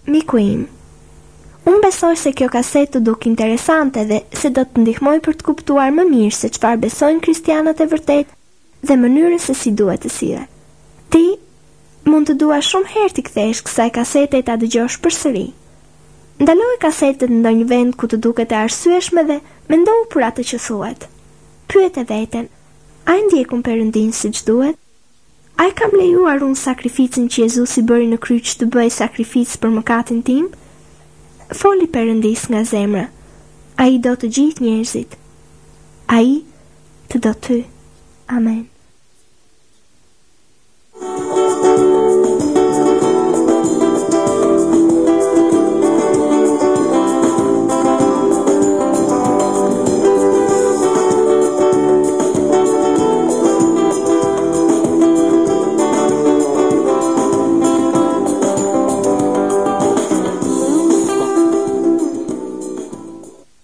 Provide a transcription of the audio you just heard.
Miku im, unë besoj se kjo kasetë të duk interesante dhe se do të ndihmoj për të kuptuar më mirë se çfarë besojnë kristianët e vërtet dhe mënyrën se si duhet të sillen. Ti mund të dua shumë herë të kthesh kësaj kasete e ta dëgjosh përsëri. Ndaloj kasetën në ndonjë vend ku të duket e arsyeshme dhe mendo për atë që thuhet. Pyet e veten, a e ndjekun Perëndin siç duhet? A e kam lejuar unë sakrificën që Jezusi bëri në kryq të bëj sakrificë për mëkatin tim? Foli Perëndis nga zemra. Ai do të gjithë njerëzit. Ai të do ty. Amen.